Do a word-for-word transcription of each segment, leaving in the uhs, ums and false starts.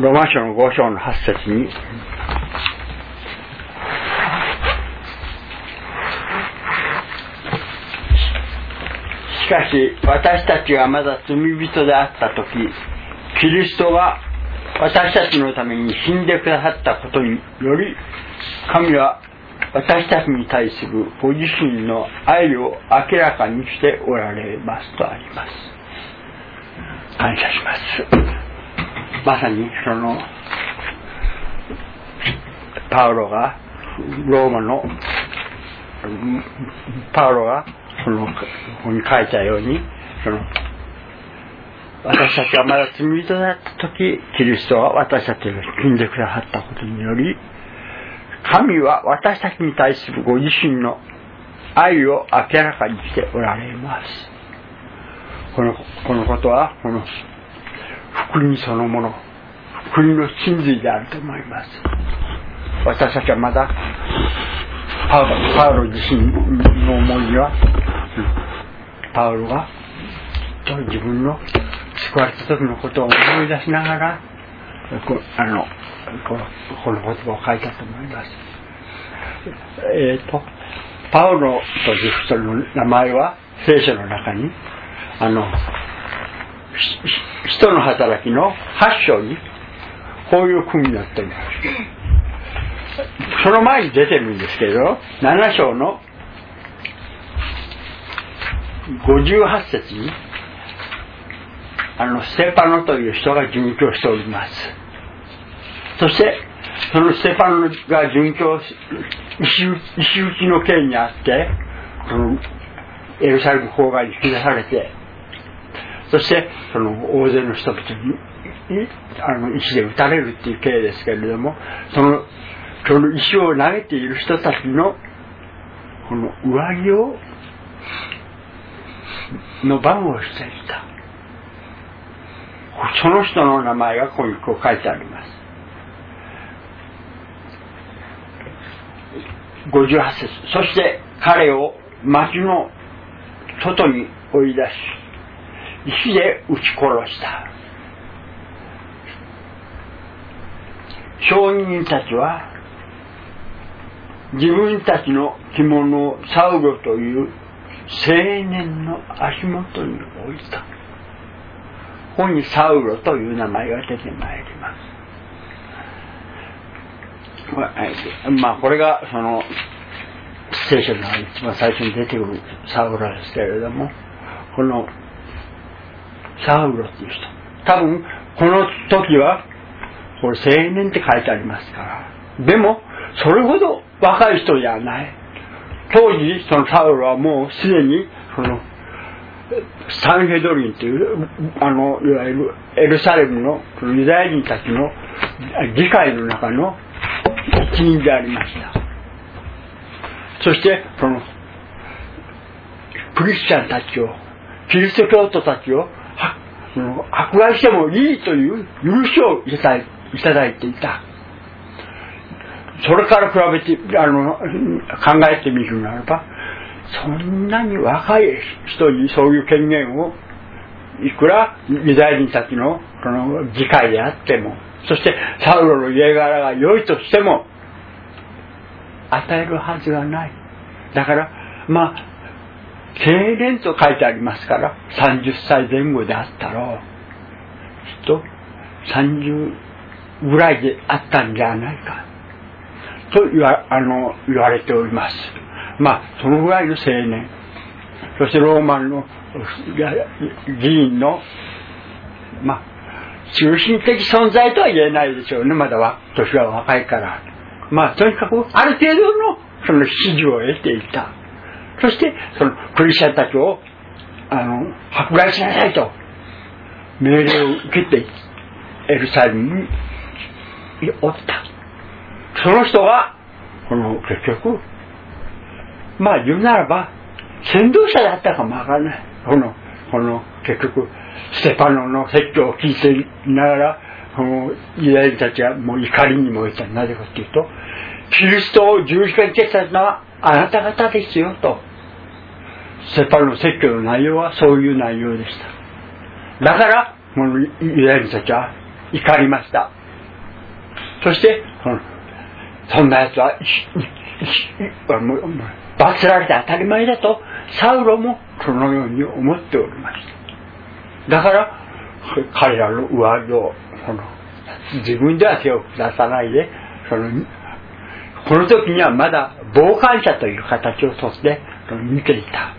ローマ書のご章のはち節に、しかし私たちがまだ罪人であったとき、キリストが私たちのために死んでくださったことにより、神は私たちに対するご自身の愛を明らかにしておられますとあります。感謝します。まさにそのパウロがローマのパウロがそのここに書いたように、その私たちはまだ罪人だったとき、キリストは私たちが死んでくださったことにより、神は私たちに対するご自身の愛を明らかにしておられます。この、このことはこの福音そのもの、福音の真髄であると思います。私たちはまだパウロ、パウロ自身の思いは、パウロが自分の救われた時のことを思い出しながら、こあのこの、この言葉を書いたと思います。えっとパウロという人の名前は聖書の中にあの使徒の働きのはち章にこういう句になっています。その前に出てるんですけど、なな章のごじゅうはち節にあのステパノという人が殉教しております。そしてそのステパノが殉教し石打ちの刑にあってこのエルサレム郊外に引き出されて、そしてその大勢の人々にあの石で撃たれるっていう刑ですけれども、そのその石を投げている人たちのこの上着をの番をしていた。その人の名前がここにこう書いてあります。ごじゅうはち節、そして彼を町の外に追い出し石で撃ち殺した。証人たちは自分たちの着物をサウロという青年の足元に置いた。ここにサウロという名前が出てまいります。まあこれがその聖書の一番最初に出てくるサウロですけれども、このサウロっていう人、多分この時はこれ青年って書いてありますから、でもそれほど若い人じゃない。当時そのサウロはもうすでにそのサンヘドリンというあのいわゆるエルサレムのユダヤ人たちの議会の中の一員でありました。そしてそのクリスチャンたちを、キリスト教徒たちを迫害してもいいという許しをいただいていた。それから比べてあの考えてみるならば、そんなに若い人にそういう権限をいくらユダヤ人たちのこの議会であっても、そしてサウロの家柄が良いとしても与えるはずがない。だからまあ経年と書いてありますから、さんじゅっさいぜん後であったろう、きっとさんじゅうぐらいであったんじゃないかと言わ、あの言われております。まあそのぐらいの青年、そしてローマの議員のまあ中心的存在とは言えないでしょうね。まだは年は若いから、まあとにかくある程度のその支持を得ていた。そしてそのクリスチャンたちをあの迫害しなさいと命令を受けてエルサレムにおった。その人がこの結局まあ言うならば先導者だったかもわからない。このこの結局ステパノの説教を聞いていながら、このユダヤ人たちはもう怒りに燃えた。なぜかというと、キリストを十字架につけたのはあなた方ですよと。ステパノの説教の内容はそういう内容でした。だからこのユダヤ人たちは怒りました。 そして、そのそんなやつは罰せられて当たり前だとサウロもそのように思っておりました。だから彼らの上着をその自分では手を下さないで、そのこの時にはまだ傍観者という形をとって見ていた。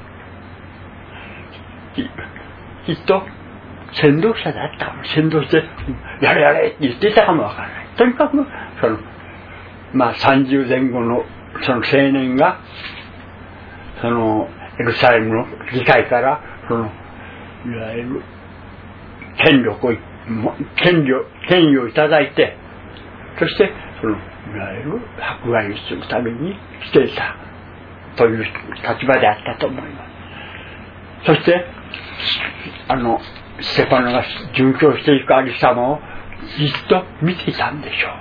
きっと先導者だったかも。先導してやれやれって言っていたかもわからない。とにかくそのまあさんじゅうぜん後のその青年がそのエルサレムの議会からそのいわゆる権力を権利を権威をいただいて、そしてそのいわゆる迫害をするために来ていたという立場であったと思います。そしてあのステパノが殉教していくありさまをじっと見ていたんでしょう。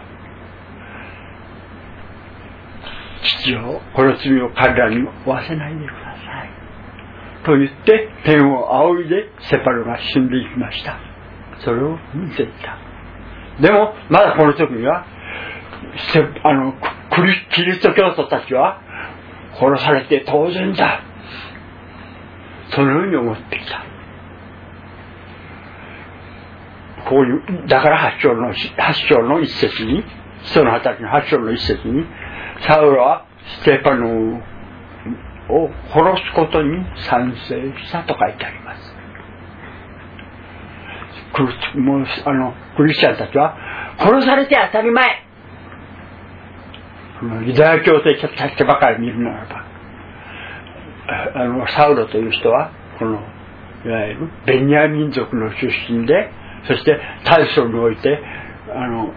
父よ、この罪を彼らに負わせないでくださいと言って天を仰いでステパノが死んでいきました。それを見ていた。でもまだこの時にはあのキリスト教徒たちは殺されて当然だ、そのように思っていた。こういうだから八章の八章の一節に、使徒の働きの八章の一節に、サウロはステパノを殺すことに賛成したと書いてあります。もうあのクリスチャンたちは殺されて当たり前、ユダヤ教徒たちばかり見るならば、あのサウロという人はこのいわゆるベニヤ民族の出身で、そして大層においてあの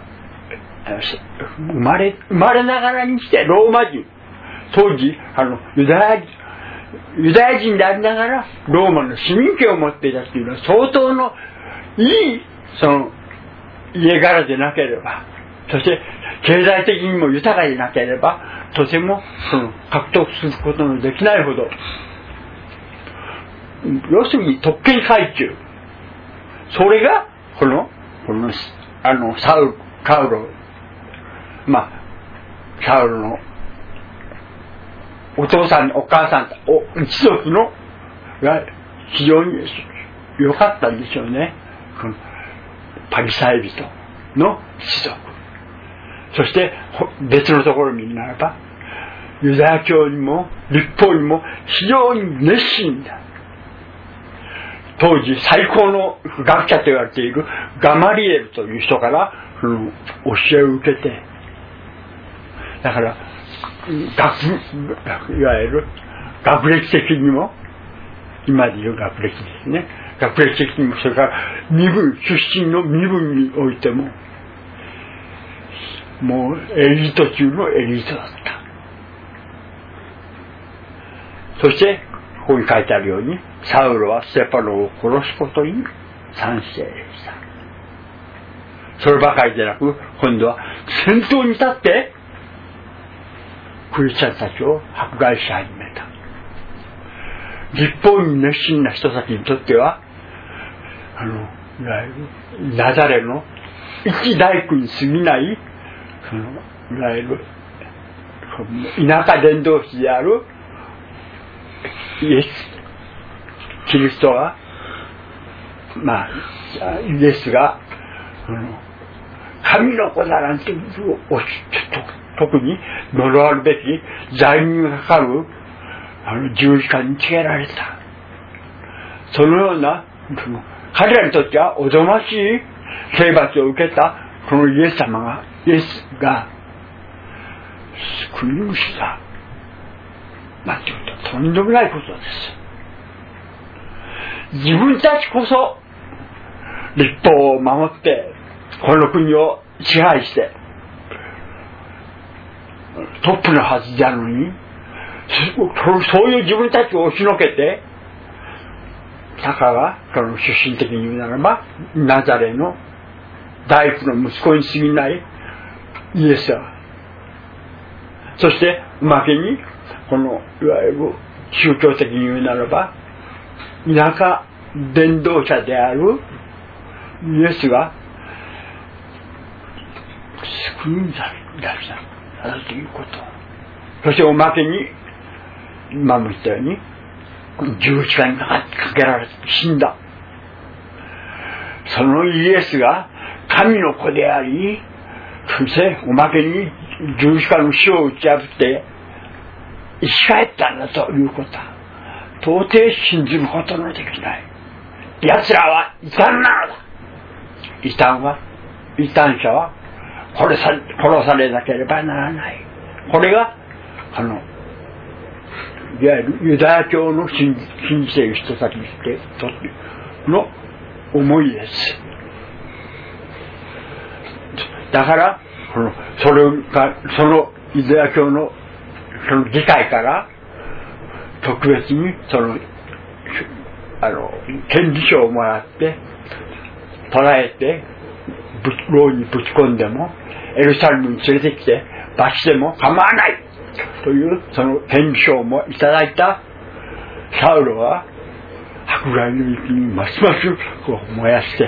生まれ生まれながらにしてローマ人、当時あのユダヤユダヤ人でありながらローマの市民権を持っていたというのは相当のいいその家柄でなければ、そして経済的にも豊かでなければとてもその獲得することのできないほど、要するに特権階級、それがこのこのあのサウカウロ、まあサウロのお父さんお母さんお一族のが非常に良かったんでしょうね。このパリサイ人の一族、そして別のところを見るならばユダヤ教にも律法にも非常に熱心だ。当時最高の学者と言われているガマリエルという人からその教えを受けて、だから学いわゆる学歴的にも今でいう学歴ですね、学歴的にも、それから身分出身の身分においてももうエリート中のエリートだった。そしてここに書いてあるようにサウロはステパノを殺すことに賛成した。そればかりでなく今度は先頭に立ってクリスチャンたちを迫害し始めた。律法に熱心な人たちにとってはあのいわゆるナザレの一大工に過ぎないそのいわゆる田舎伝道師であるイエスキリストがまあイエスがあの神の子だなんていうを特に呪われるべき罪人がかかるあの十字架につけられた。そのようなその彼らにとってはおぞましい刑罰を受けたこのイエス様がイエスが救い主だなんていうととんでもないことです。自分たちこそ律法を守ってこの国を支配してトップのはずであるのに、そういう自分たちを押しのけて、たかがその出身的に言うならばナザレの大工の息子に過ぎないイエスは、そしておまけにこのいわゆる宗教的に言うならば田舎伝道者であるイエスが救うんだいらっしゃるということ。そしておまけに今も言ったように十字架にかけられて死んだ。そのイエスが神の子であり、そしておまけに十字架の死を打ち破って生き返ったんだということは到底信じることのできない。奴らは異端なのだ。異端は異端者は殺され、殺されなければならない。これがあのいわゆるユダヤ教の信じている人たちの思いです。だからこのそれがそのユダヤ教のその議会から特別にそのあの権利書をもらって捕らえて牢にぶち込んでもエルサレムに連れてきて罰しても構わないというその権利書をもいただいたサウロは迫害の域にますますこう燃やして、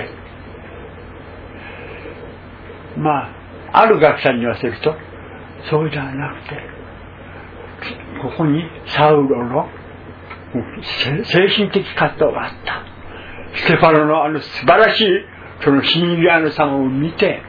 まあある学者に言わせるとそうじゃなくて、ここにサウロの精神的葛藤があった。ステファノのあの素晴らしいその死に際の様を見て、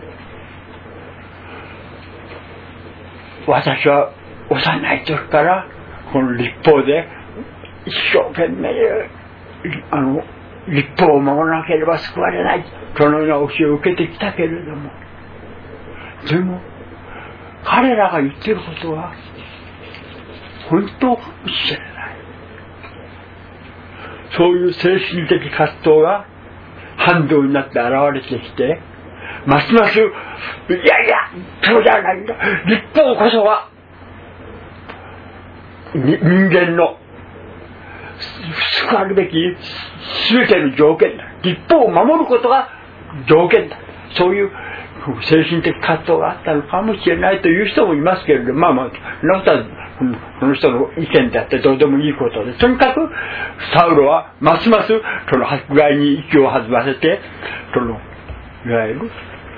私は幼い時からこの立法で一生懸命あの立法を守らなければ救われない、そのような教えを受けてきたけれども、でも彼らが言っていることは本当かもしれない。そういう精神的葛藤が反動になって現れてきて、ますますいやいやそうじゃないんだ、立法こそは人間の救われるべき全ての条件だ、立法を守ることが条件だ、そういう精神的葛藤があったのかもしれないという人もいますけれど、まあまあこの人の意見であってどうでもいいことで、とにかくサウロはますますその迫害に息を弾ませて、そのいわゆる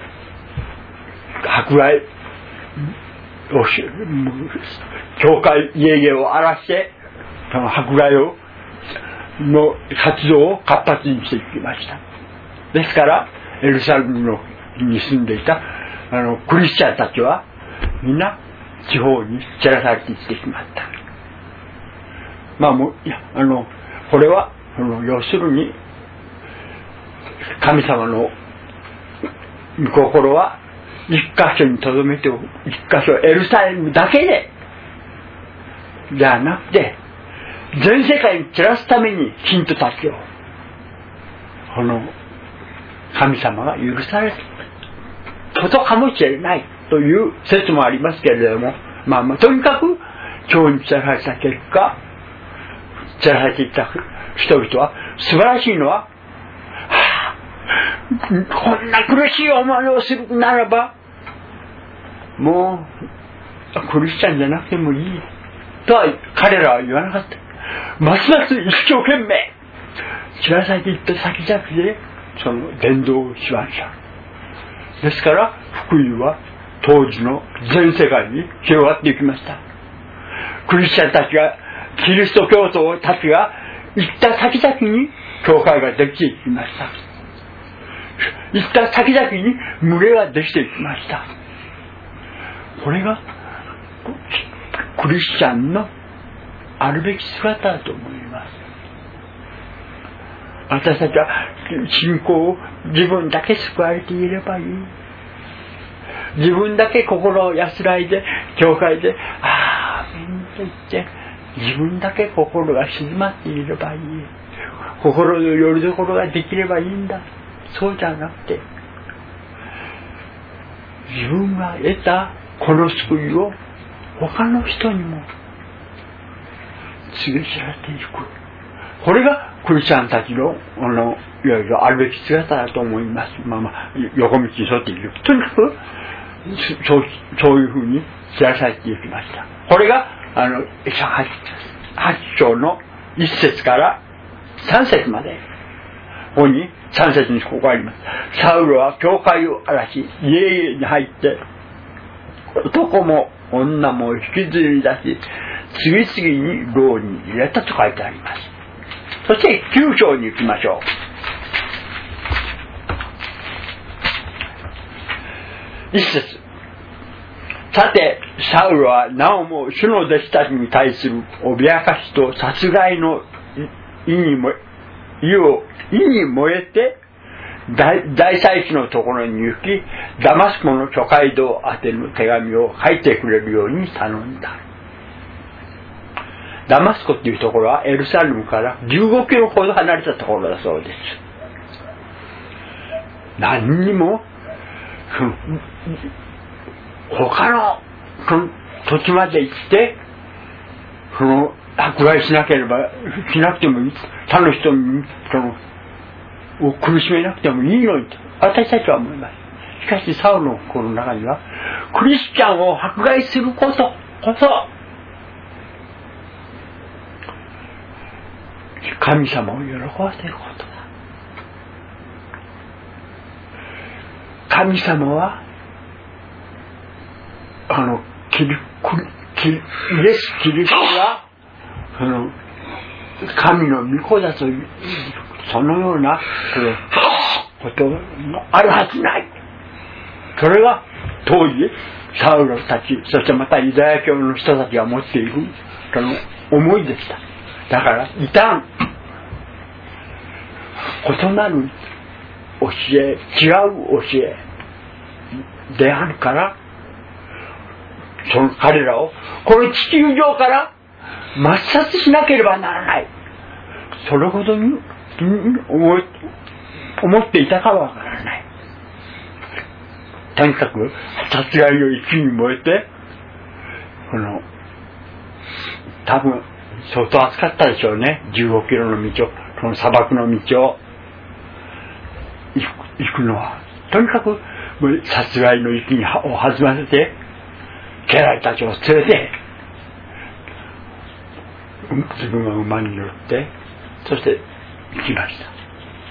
迫害をし教会家々を荒らしてその迫害をの活動を活発にしていきました。ですからエルサレムのに住んでいたあのクリスチャンたちはみんな地方に散らされていってしまった。まあもういやあのこれはあの要するに神様の御心は一箇所にとどめておく、一箇所エルサレムだけでじゃなくて全世界に散らすために信徒たちをこの神様が許されることかもしれないという説もありますけれども、まあまあとにかく今日に散らされた結果、散らされていった人々は素晴らしいのは、はあ、こんな苦しい思いをするならばもうクリスチャンじゃなくてもいいとは彼らは言わなかった。ますます一生懸命散らされていった先々でその伝道をしました。ですから福音は当時の全世界に広がっていきました。クリスチャンたちがキリスト教徒たちが行った先々に教会ができていきました。行った先々に群れができていきました。これがクリスチャンのあるべき姿だと思います。私たちは信仰を自分だけ救われていればいい、自分だけ心を安らいで教会でああメンと言って自分だけ心が静まっていればいい、心のよりどころができればいいんだ、そうじゃなくて自分が得たこの救いを他の人にも告げ知られていく、これがクリスチャンたちのあのいわゆるあるべき姿だと思います。まあまあ横道に沿っていく、とにかくそう、そういうふうに知らされていきました。これがあのはち章のいっ節からさん節まで、ここにさん節にここあります。サウロは教会を荒らし家々に入って男も女も引きずり出し、次々に牢に入れたと書いてあります。そしてきゅう章に行きましょう。一節。さて、サウロはなおも主の弟子たちに対する脅かしと殺害の意にも意を意に燃えて大, 大祭司のところに行き、ダマスコの諸街道宛ての手紙を書いてくれるように頼んだ。ダマスコっていうところはエルサレムからじゅうごキロほど離れたところだそうです。何にも他のその土地まで行ってその迫害しなければしなくてもいい、他の人にそのを苦しめなくてもいいのにと私たちは思います。しかしサウロの心の中にはクリスチャンを迫害することこそ神様を喜ばせることだ。神様はあのキリキリイエス・キリストがその神の御子だというそのようなこともあるはずない。それは当時サウロたち、そしてまたユダヤ教の人たちが持っているその思いでした。だから異端、異なる教え、違う教えであるから、その彼らをこの地球上から抹殺しなければならない。それほどに思い思っていたかはわからない。とにかく殺害の勢いに燃えて、この多分相当暑かったでしょうね。じゅうごキロの道を、この砂漠の道を行くのは、とにかく殺害の息にを弾ませて、家来たちを連れて、自分は馬に乗って、そして行きました。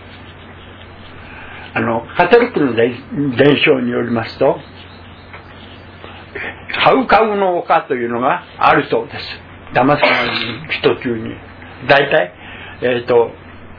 あのカトリックの伝承によりますと、カウカウの丘というのがあるそうです。ダマスコの途中に大体えっ、ー、と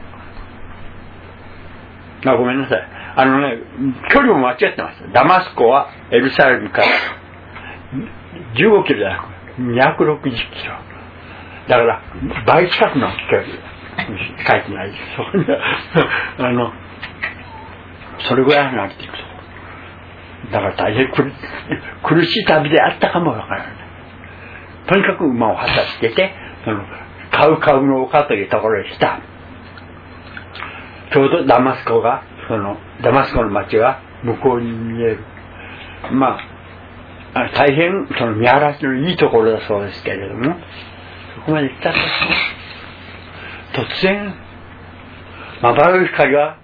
あごめんなさい、あのね距離も間違ってます。ダマスコはエルサレムからじゅうごキロじゃなくにひゃくろくじゅっキロだから倍近くの距離書いてないです。そこにあのそれぐらい離れていくと、だから大変苦しい旅であったかもわからない。とにかく馬をはたしけて、そのカウカウの丘というところへ来た。ちょうどダマスコが、そのダマスコの町が向こうに見える。まあ、大変その見晴らしのいいところだそうですけれども、そこまで来たと突然、まばゆい光が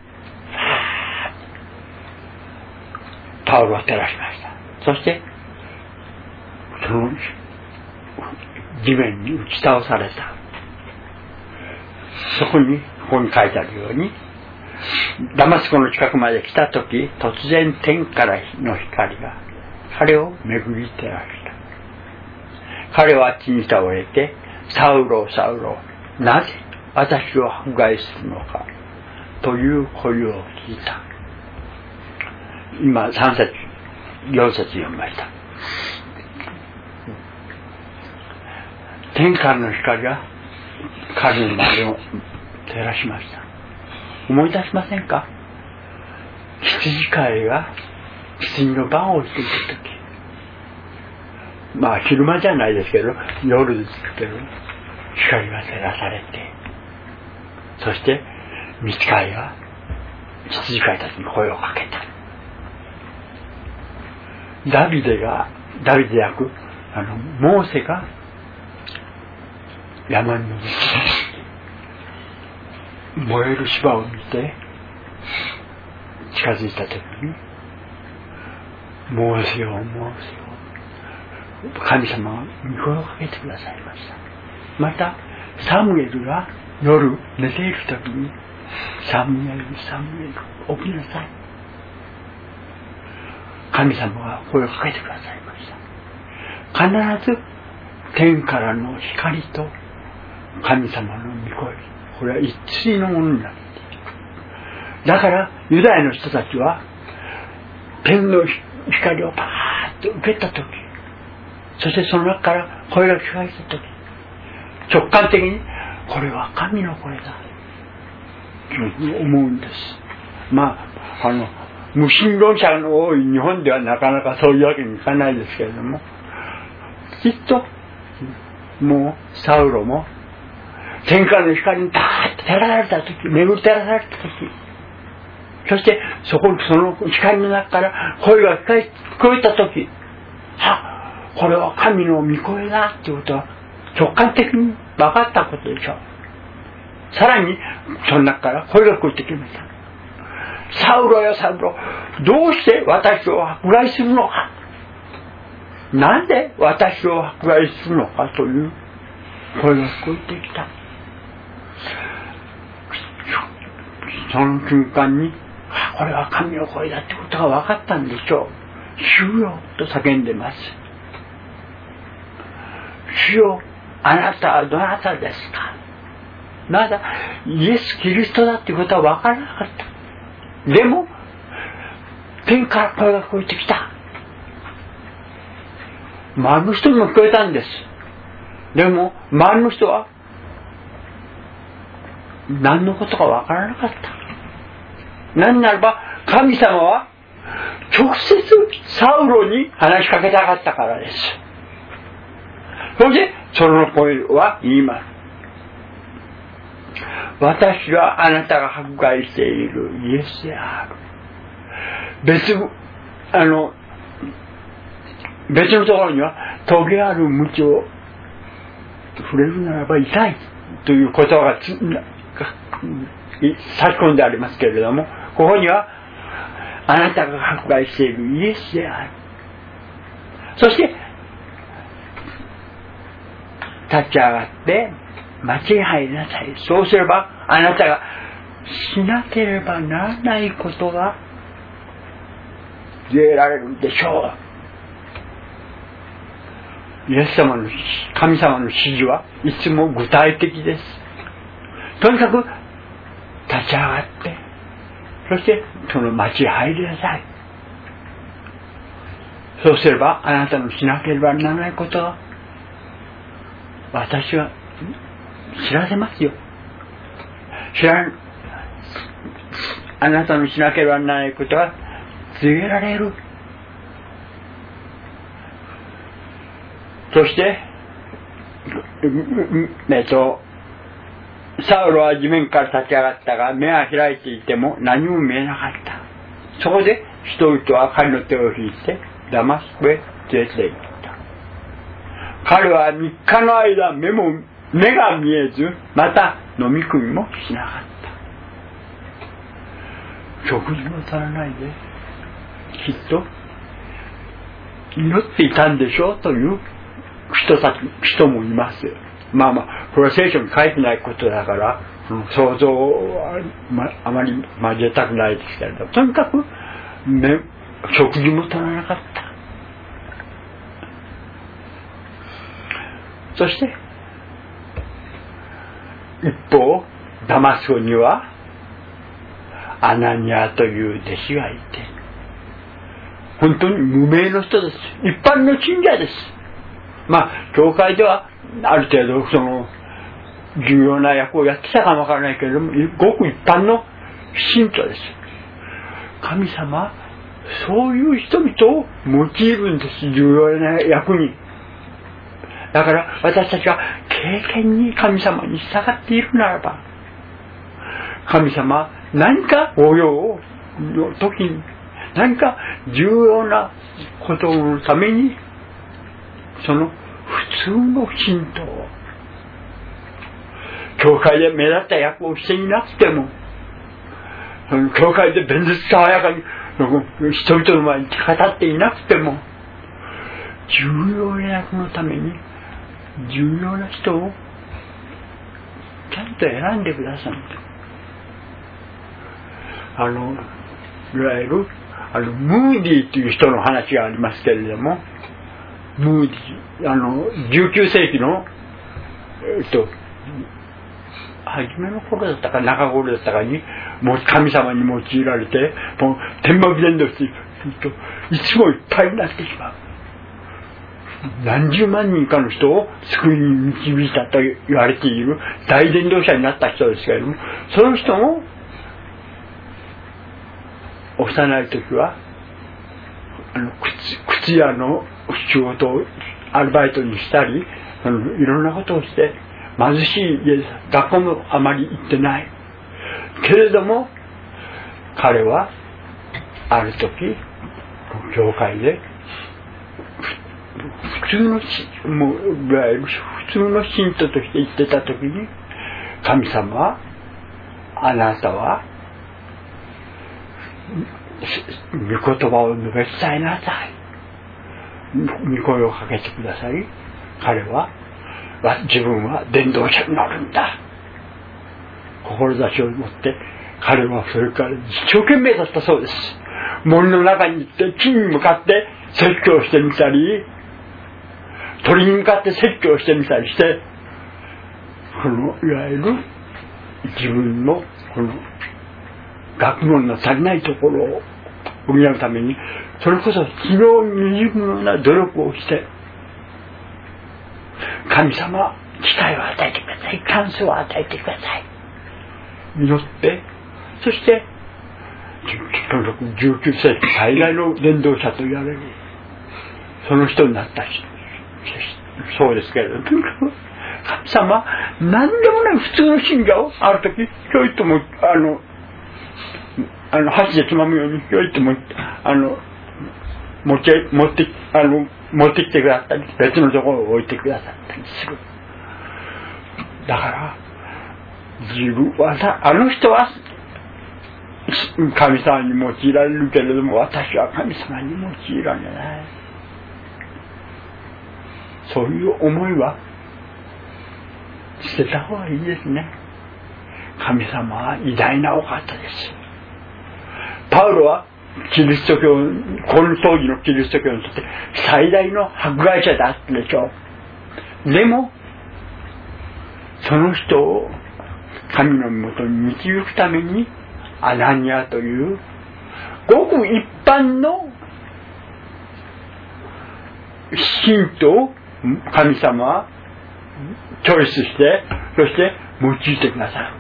パウロを照らしました。そしてその地面に打ち倒された。そこにここに書いてあるように、ダマスコの近くまで来た時、突然天からの光が彼を巡り照らした。彼は地に倒れて、サウロサウロ、なぜ私を迫害するのかという声を聞いた。今さん節よん節読みました。天からの光が彼の周りを照らしました。思い出しませんか？羊飼いが羊の番をしていた時、まあ昼間じゃないですけど夜ですけど、光が照らされて、そして道飼いが羊飼いたちに声をかけた。ダビデがダビデ役あのモーセが山に登って燃える芝を見て近づいた時に、モーセよモーセよ、神様は御声をかけてくださいました。またサムエルが夜寝ている時に、サムエルサムエル起きなさい、神様が声をかけてくださいました。 必ず天からの光と神様の御声、これは一対のものになっている。だからユダヤの人たちは天の光をパーッと受けたとき、そしてその中から声が聞かれたとき、直感的にこれは神の声だと思うんです。まああの無神論者の多い日本ではなかなかそういうわけにいかないですけれども、きっともうサウロも天からの光にダーッと照らされたとき、巡り照らされたとき、そしてそこその光の中から声が聞こえたとき、あ、これは神の御声だっていうことは直感的に分かったことでしょう。さらにその中から声が聞こえてきました。サウロよサウロ、どうして私を迫害するのか、なんで私を迫害するのかという声が聞こえてきた。その瞬間にこれは神の声だってことが分かったんでしょう。主よと叫んでます。主よ、あなたはどなたですか。まだイエス・キリストだってことは分からなかった。でも天から声が聞こえてきた。周りの人にも聞こえたんです。でも周りの人は何のことか分からなかった。何ならば神様は直接サウロに話しかけたかったからです。そしてその声は言います。私はあなたが迫害しているイエスである。別あの別のところにはトゲある鞭を触れるならば痛いという言葉がつ差し込んでありますけれども、ここにはあなたが迫害しているイエスである。そして立ち上がって町に入りなさい。そうすればあなたがしなければならないことが得られるでしょう。イエス様の神様の指示はいつも具体的です。とにかく立ち上がって、そしてその町に入りなさい。そうすればあなたのしなければならないことは私は知らせますよ。知らんあなたのしなければならないことは告げられる。そしてえっとサウロは地面から立ち上がったが、目が開いていても何も見えなかった。そこで人々は彼の手を引いてダマスコへ連れて行った。彼はみっかの間目も目が見えず、また飲み食いもしなかった。食事も足らないで、きっと祈っていたんでしょうという人たち人もいます。まあまあこれは聖書に書いてないことだから、その想像は、ま、あまり交えたくないですけれど、とにかく、ね、食事も取らなかった。そして一方ダマスコにはアナニアという弟子がいて、本当に無名の人です。一般の信者です。まあ教会ではある程度その重要な役をやってたかもわからないけれども、ごく一般の信徒です。神様そういう人々を用いるんです。重要な役に。だから私たちが経験に神様に従っているならば、神様何か応用の時に何か重要なことのために、その普通の信徒を教会で目立った役をしていなくても、その教会で弁舌爽やかに人々の前に語っていなくても、重要な役のために重要な人をちゃんと選んでください。あのいわゆるあのムーディーという人の話がありますけれども、 ムーディあのじゅうきゅうせいきのえっと初めの頃だったか中頃だったかにもう神様に用いられてもう天幕伝道していくといつもいっぱいになってしまう。何十万人かの人を救いに導いたと言われている大伝道者になった人ですけれども、その人も幼い時はあの 靴, 靴屋の仕事をアルバイトにしたりあのいろんなことをして貧しい家です。学校もあまり行ってないけれども、彼はある時教会で普通のもういわゆる普通の信徒として言ってた時に、神様はあなたは御言葉を述べ伝えなさい、御声をかけてください。彼は自分は伝道者になるんだ志を持って彼はそれから一生懸命だったそうです。森の中に行って木に向かって説教してみたり、鳥に向かって説教してみたりして、このいわゆる自分のこの学問の足りないところを補うために、それこそ非常に未熟な努力をして、神様機会を与えてください、チャンスを与えてください、祈って、そしてとにかくじゅうきゅうせいき最大の伝道者と言われるその人になったしそうですけれども、とにかく神様何でもない普通の信者をある時ひょいともあのあの箸でつまむようにひょいともあの持って持ってあの持ってきてくださったり、別のところを置いてくださったりする。だから自分はあの人は神様に用いられるけれども、私は神様に用いられない。そういう思いは捨てた方がいいですね。神様は偉大なお方です。パウロはキリスト教、この当時のキリスト教にとって最大の迫害者だったでしょう。でもその人を神のもとに導くためにアナニアというごく一般の信徒を神様はチョイスして、そして用いてくださる。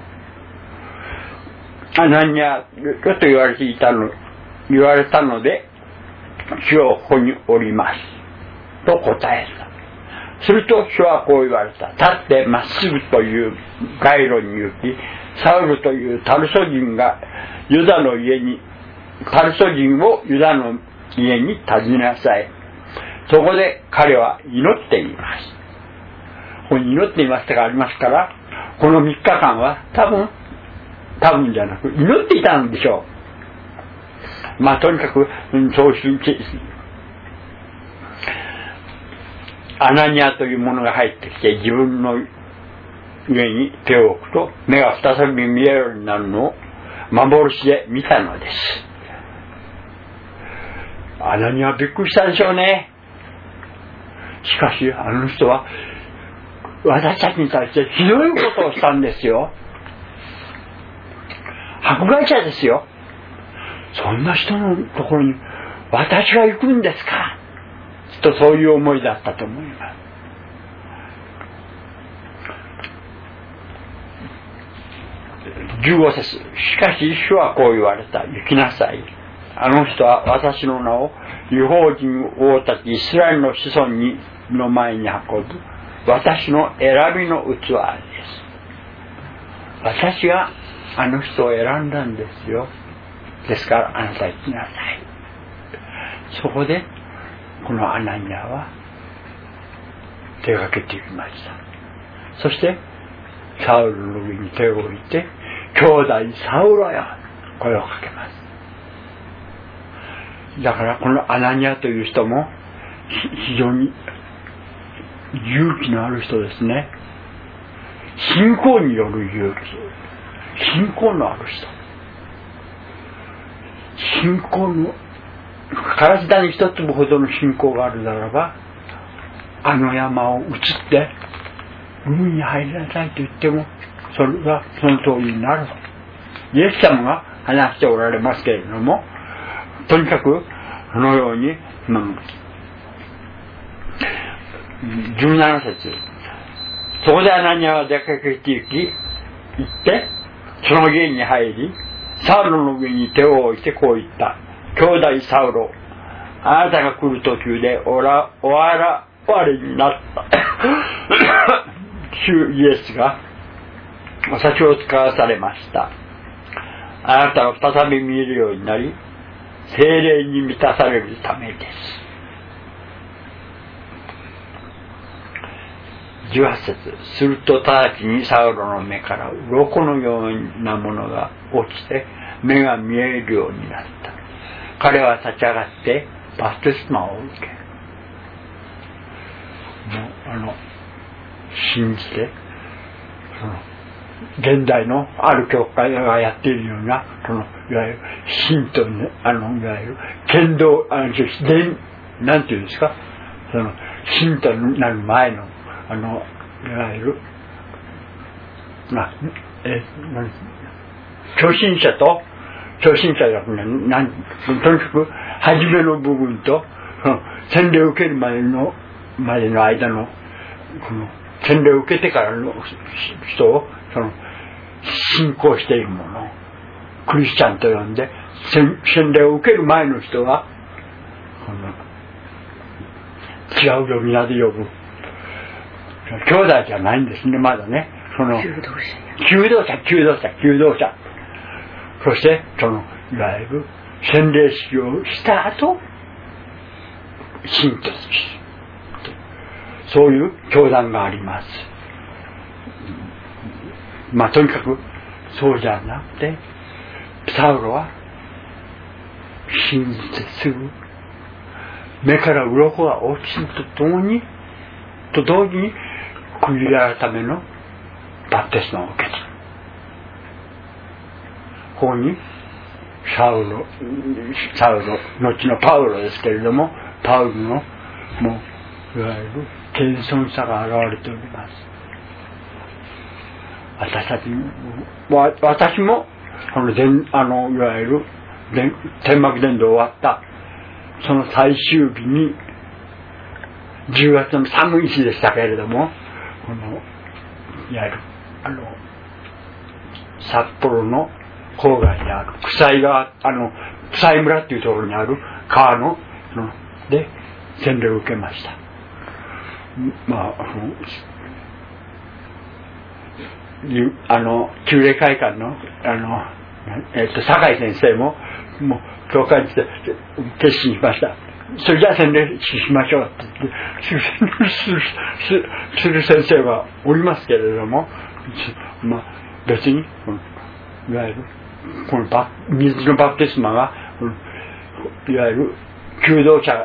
アナニアと言われていたの言われたので、主をここにおりますと答えた。すると主はこう言われた。立ってまっすぐという街路に行き、サウルというタルソ人がユダの家にタルソ人をユダの家に訪ねなさい。そこで彼は祈っています。ここに祈っていますとかありますから、このみっかかんは多分多分じゃなく祈っていたんでしょう。まあとにかく、うん、そういうアナニアというものが入ってきて自分の上に手を置くと目が再び見えるようになるのを幻で見たのです。アナニアはびっくりしたでしょうね。しかしあの人は私たちに対してひどいことをしたんですよ。迫害者ですよ。そんな人のところに私が行くんですかと、そういう思いだったと思います。じゅうごせつ、しかし主はこう言われた。行きなさい。あの人は私の名を異邦人王たちイスラエルの子孫にの前に運ぶ私の選びの器です。私があの人を選んだんですよ。ですからあなた行きなさい。そこでこのアナニアは手がけていきました。そしてサウルの上に手を置いて、兄弟サウロよ、声をかけます。だからこのアナニアという人も非常に勇気のある人ですね。信仰による勇気、信仰のある人、信仰の体に一粒ほどの信仰があるならばあの山を移って海に入りなさいと言ってもそれがその通りになるとイエス様が話しておられますけれども、とにかくそのように、うん、じゅうなな節、そこでアナニアは出かけて行き行ってその家に入りサウロの上に手を置いてこう言った。兄弟サウロ、あなたが来る途中でおらおわらわれになった主イエスが私を使わされました。あなたは再び見えるようになり聖霊に満たされるためです。じゅうはち節、すると直ちにサウロの目から鱗のようなものが落ちて目が見えるようになった。彼は立ち上がってバプテスマを受け、もうあの信じて、その現代のある教会がやっているようなそのいわゆる信徒ね、あのいわゆる剣道、あの伝なんていうんですか、その信徒になる前のあのいわゆるなえなん初心者と初心者がなんとにかく初めの部分と洗礼を受けるまでのまでの間のこの洗礼を受けてからの人をその信仰しているものをクリスチャンと呼んで、洗礼を受ける前の人はこの違う呼び名で呼ぶ兄弟じゃないんですね、まだね。その求道者求道者求道者そしてそのいわゆる洗礼式をした後信徒です。そういう教団があります。まあとにかくそうじゃなくてサウロは信じてすぐ目から鱗が落ちるとともにと同時に悔い改めのバプテスマを受けた。ここにサウロサウロ後のパウロですけれども、パウロのもういわゆる謙遜さが現れております。私たちも私もあのあのいわゆる天幕伝道終わったその最終日にじゅうがつの寒い日でしたけれども、このいわゆるあの札幌の郊外にある草井川、あの草井村っていうところにある川のので洗礼を受けました。まああのあの旧礼会館のあのえっと酒井先生ももう教会にして決心しました。それじゃあ洗礼しましょうって言ってする先生はおりますけれども、まあ別にいわゆるこのバ水のバプテスマがいわゆる求道者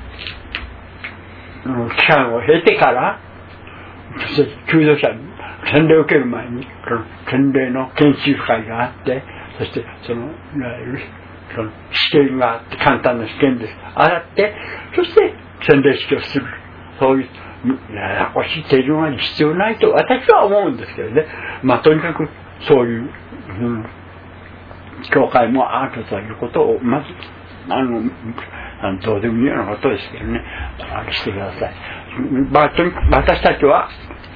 の期間を経てから求道者洗礼を受ける前にこの洗礼の研修会があって、そしてそのいわゆるその試験があって簡単な試験です。ああってそして洗礼式をする、そういうややこしい手順は必要ないと私は思うんですけどね。まあとにかくそういう、うん、教会もあるということをまずあのあのどうでもいいようなことですけどね、あれしてください。まあとにかく私たちは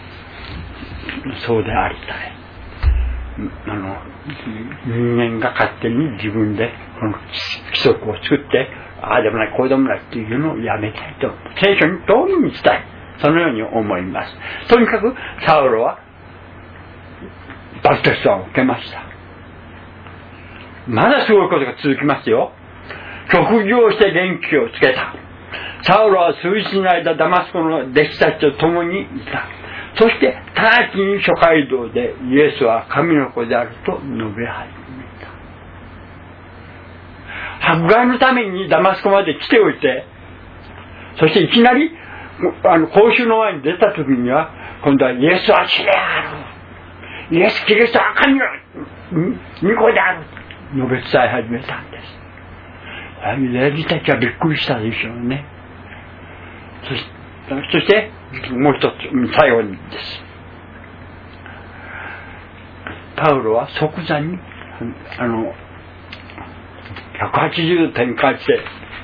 そうでありたい。あの人間が勝手に自分でこの規則を作ってああでもないこうでもないっていうのをやめたいと聖書に通りにしたい、そのように思います。とにかくサウロはバプテスマを受けました。まだすごいことが続きますよ。職業して元気をつけた。サウロは数日の間ダマスコの弟子たちと共にいた。そして直ちに諸街道でイエスは神の子であると述べ始めた。迫害のためにダマスコまで来ておいて、そしていきなりあの公衆の前に出た時には今度はイエスは主である、イエス・キリストは神の御子であると述べ伝え始めたんです。ユダヤ人たちはびっくりしたでしょうね。そしてそしてもう一つ最後にです。パウロは即座にあのひゃくはちじゅうど転換して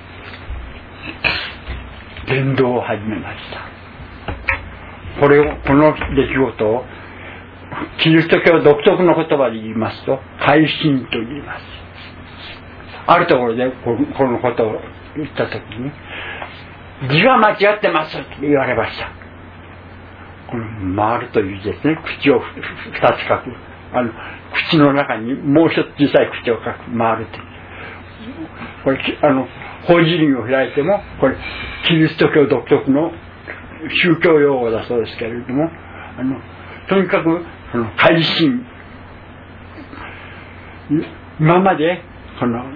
伝道を始めました。これをこの出来事をキリスト教独特の言葉で言いますと改心と言います。あるところでこのことを言ったときに字は間違ってますと言われました。この回るという字ですね。口を二つ書く、あの口の中にもう一つ小さい口を書く、回るという、これあの法事林を開いてもこれキリスト教独特の宗教用語だそうですけれども、あのとにかくこの改心、今までこの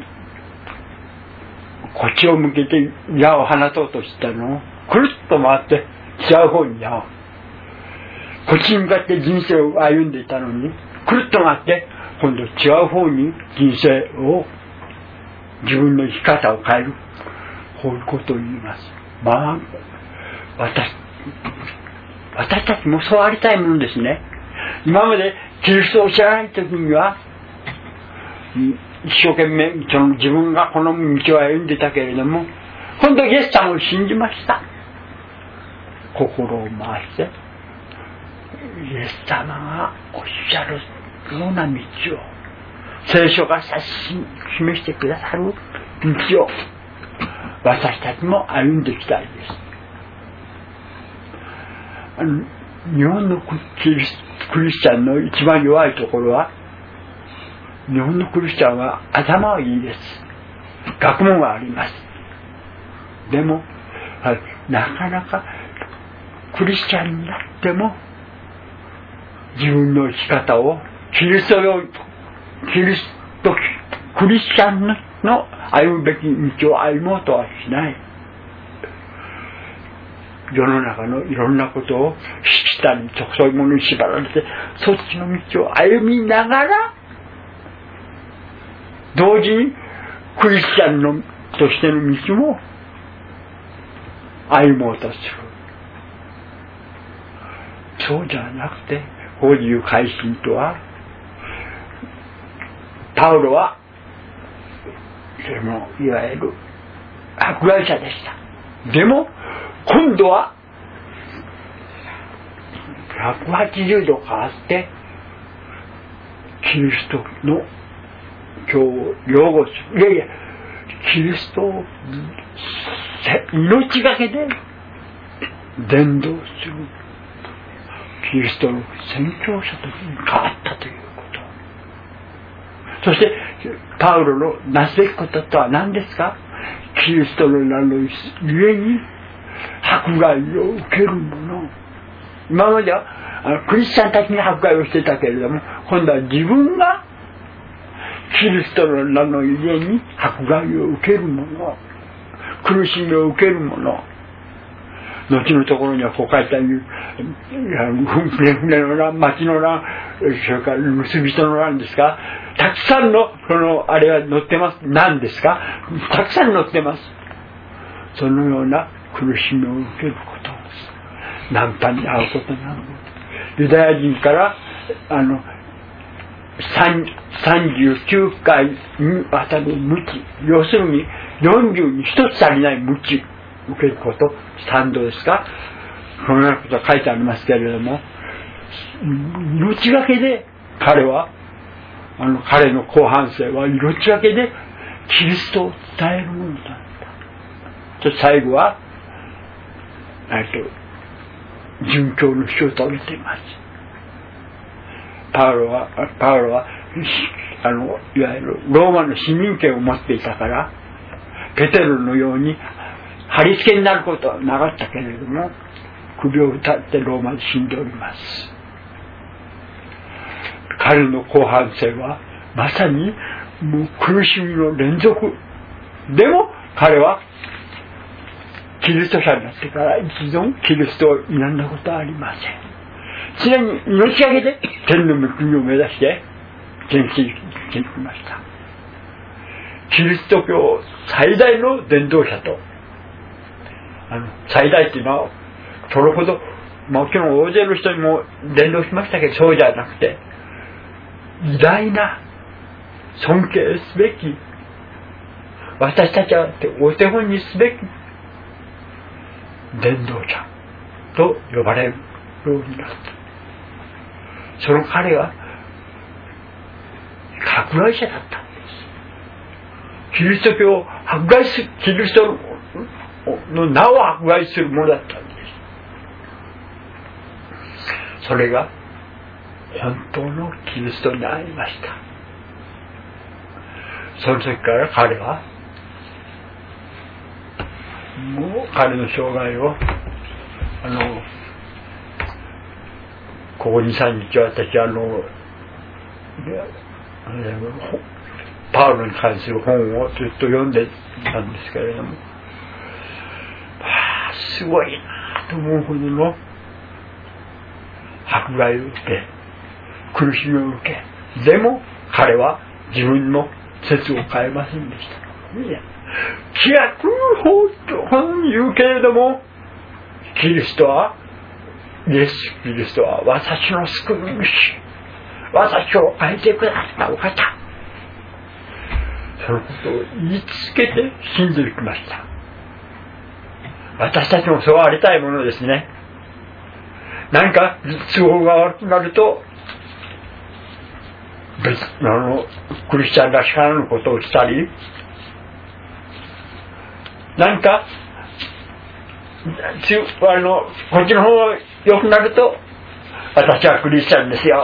こっちを向けて矢を放とうとしたのをくるっと回って違う方に矢を、こっちに向かって人生を歩んでいたのにくるっと回って今度違う方に人生を、自分の生き方を変える、こういうことを言います。まあ私私たちもそうありたいものですね。今までキリストを知らない時には一生懸命その自分がこの道を歩んでたけれども、今度イエス様を信じました。心を回してイエス様がおっしゃるような道を、聖書が指し示してくださる道を私たちも歩んでいきたいです。あの日本のキリスチャンの一番弱いところは、日本のクリスチャンは頭はいいです。学問はあります。でも、はい、なかなかクリスチャンになっても自分の生き方をキリスト教、キリスト、クリスチャンの歩むべき道を歩もうとはしない。世の中のいろんなことをしたり、そういうものに縛られて、そっちの道を歩みながら、同時にクリスチャンのとしての道も歩もうとする。そうじゃなくて、法自由改心とは、パウロはそれもいわゆる迫害者でした。でも今度はひゃくはちじゅうど変わってキリストの教を擁護する。いやいや、キリストを命がけで伝道するキリストの宣教者と変わったということ。そしてパウロのなすべきこととは何ですか？キリストの名のゆえに迫害を受ける者。今まではあのクリスチャンたちに迫害をしていたけれども、今度は自分がキリストの名のゆえに迫害を受ける者、苦しみを受ける者。後のところにはこう書いてある、船の欄、町の欄、それから結び人の欄ですか、たくさんのこのあれは載ってます。何ですか、たくさん載ってます。そのような苦しみを受けることです。難破に遭うことなの。ユダヤ人からあのさんじゅうきゅうかいにわたる無知、要するによんじゅうにひとつ足りない無知受けること、賛同ですか、このようなことが書いてありますけれども、命がけで彼はあの彼の後半生は命がけでキリストを伝えるものだった。と最後は殉教の死を遂げています。パウロはパウロはあのいわゆるローマの市民権を持っていたから、ペテロのように貼り付けになることはなかったけれども、首を打たれてローマで死んでおります。彼の後半生はまさにもう苦しみの連続。でも彼はキリスト者になってから一度キリストを否んだことはありません。常に命がけで天の御国を目指して前進していきました。キリスト教最大の伝道者と、あの最大というのはそれほどもちろん大勢の人にも伝道しましたけど、そうじゃなくて偉大な尊敬すべき、私たちはお手本にすべき伝道者と呼ばれるようになった。その彼は迫害者だったんです。キリスト教を迫害する、キリストの名を迫害するものだったんです。それが本当のキリストにありました。その時から彼はもう彼の生涯をあのここに、さんにち私あのパウロに関する本をずっと読んでたんですけれども、あすごいなと思うほどの迫害を受け苦しみを受け、でも彼は自分の説を変えませんでした。いや規約法と言うけれども、キリストはイエス・キリストは私の救い主、私を変えてくださったお方、そのことを言い続けて信じてきました。私たちもそうありたいものですね。何か都合が悪くなると別あのクリスチャンらしからぬことをしたり、何かあのこっちの方が良くなると私はクリスチャンですよ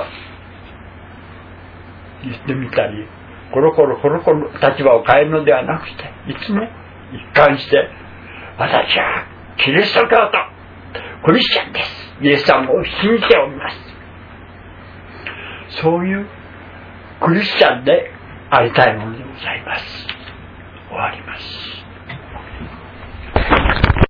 言ってみたり、コロコロコロコロ立場を変えるのではなくて、いつも一貫して私はキリスト教徒クリスチャンです、イエス様を信じております、そういうクリスチャンでありたいものでございます。終わります。